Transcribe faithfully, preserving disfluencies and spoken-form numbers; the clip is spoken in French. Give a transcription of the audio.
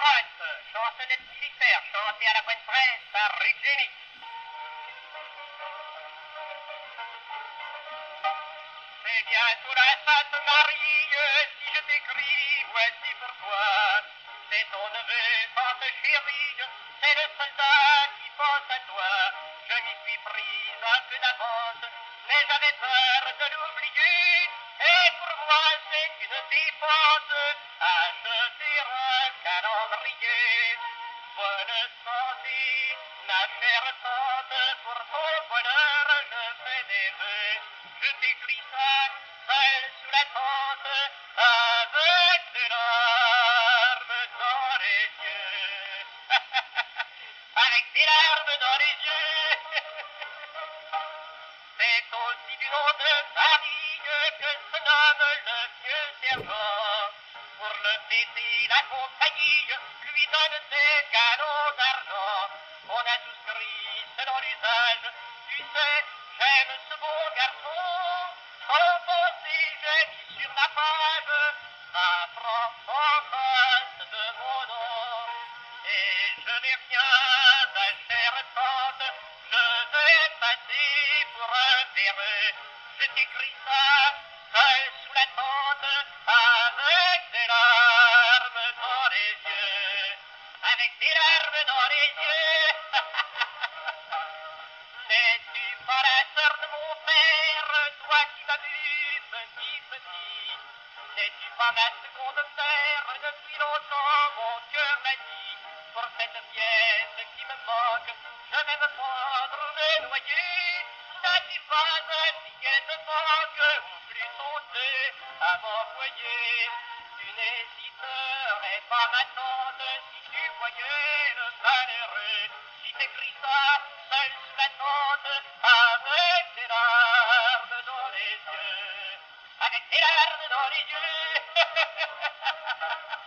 poste, chansonnette militaire, chantée à la bonne presse par Ruth Génie. C'est bientôt la Sainte Marie, si je t'écris, voici pourquoi. C'est ton neveu, tante chérie, c'est le soldat qui pense à toi. Je m'y suis prise un peu d'avance, mais j'avais peur de l'oublier. Et pour moi c'est une dépense, acheter un calendrier. Bonne santé, ma chère tante, pour ton bonheur je fais des vœux. Je t'écris ça, seul sous la tente, avec des larmes dans les yeux. Avec des larmes dans les yeux. C'est aussi du nom de famille que se nomme le vieux sergent. Pour le fêter, la compagnie lui donne des galons d'argent. On a souscrit selon l'usage, tu sais, j'aime ce beau garçon. Sans penser, j'ai mis sur la page un franc en face de mon nom. Et je n'ai rien, ma chère tante, je vais passer pour un véreux. Je t'écris ça, seul sous la tente, avec des larmes dans les yeux. Avec des larmes dans les yeux. N'es-tu pas la sœur de mon père, toi qui m'as vu petit, petit? N'es-tu pas ma seconde mère? Depuis longtemps mon cœur m'a dit, pour cette pièce qui me manque, je vais me prendre le noyer. N'as-tu pas un billet de banque ou plus honteux à m'envoyer? Tu n'hésiterais pas, ma tante, si tu voyais le malheureux qui t'écrit ça, seul sous la tente, avec des larmes dans les yeux. Avec des larmes dans les yeux.